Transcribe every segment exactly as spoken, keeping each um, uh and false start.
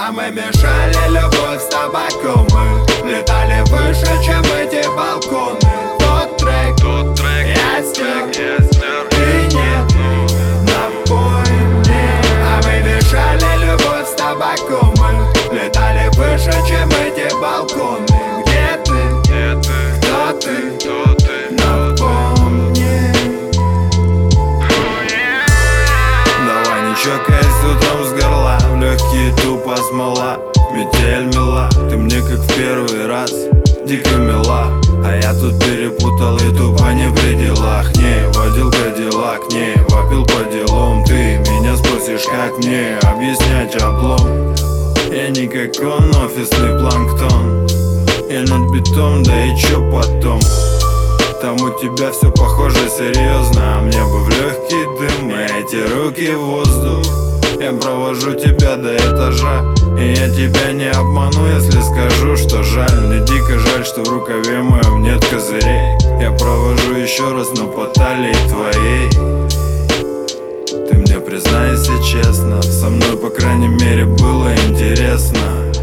А мы мешали любовь с табаком. Мы летали выше, чем эти балконы. Тот трек, Тот трек, я стер, я стер. ты нет, напой мне. А мы мешали любовь с табаком. Мы летали выше, чем эти балконы. Где ты? Где ты? Кто ты? Кто ты? Напомни. Давай не чокайся утром с горла, в легкие тупо смола. Метель мила, ты мне как в первый раз, дико мила. А я тут перепутал и тупо не при делах. Не водил кадиллак, не вопил по делам. Ты меня спросишь, как мне объяснять облом. Я не как он, офисный планктон. Я над битом, да и чё потом? Там у тебя все похоже серьезно, а мне бы в легкий дым и эти руки в воздух. Я провожу тебя до этажа, и я тебя не обману, если скажу, что жаль. Мне дико жаль, что в рукаве моем нет козырей. Я провожу еще раз, но по талии твоей. Ты мне признайся честно, со мной, по крайней мере, было интересно.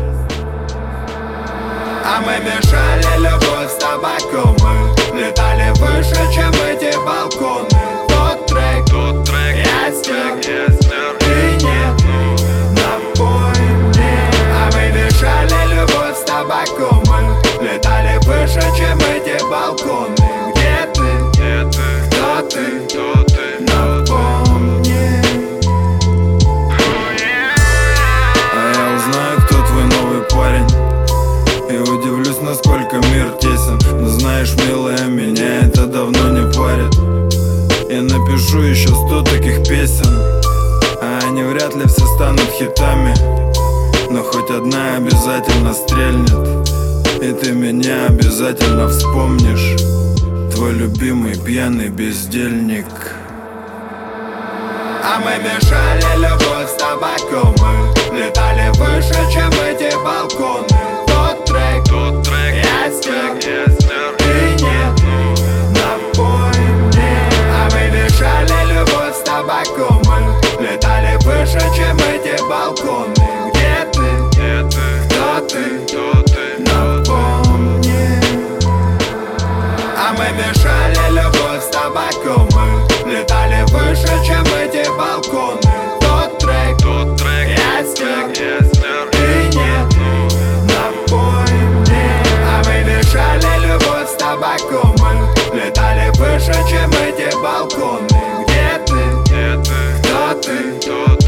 А мы мешали любовь с табаком. Мы летали выше, чем эти балконы. Тот трек, Тот трек, я стер, я стер. ты нет, напой мне. А мы мешали любовь с табаком. Мы летали выше, чем эти балконы. Где ты? Где ты? Кто ты? Кто ты? Напомни. А я узнаю, кто твой новый парень, и удивлюсь, насколько мир тесен. Но знаешь, милая, меня это давно не парит. Я напишу еще сто таких песен, а они вряд ли все станут хитами. Но хоть одна обязательно стрельнет, и ты меня обязательно вспомнишь. Твой любимый пьяный бездельник. А мы мешали любовь с табаком. Мы летали выше, чем эти балконы. Тот трек, Тот трек, я стер, я стер. ты нет, напой мне. А мы мешали любовь с табаком. Мы летали выше, чем эти балконы. Где ты? Где ты? Кто ты? Кто ты? Напомни. А мы мешали любовь с табаком. Мы летали выше, чем эти балконы. Тот трек, Тот трек, я стер, я стер. ты нет, напой мне. А мы мешали любовь с табаком. Мы летали выше, чем эти балконы. Где ты? Где ты? Кто ты? Кто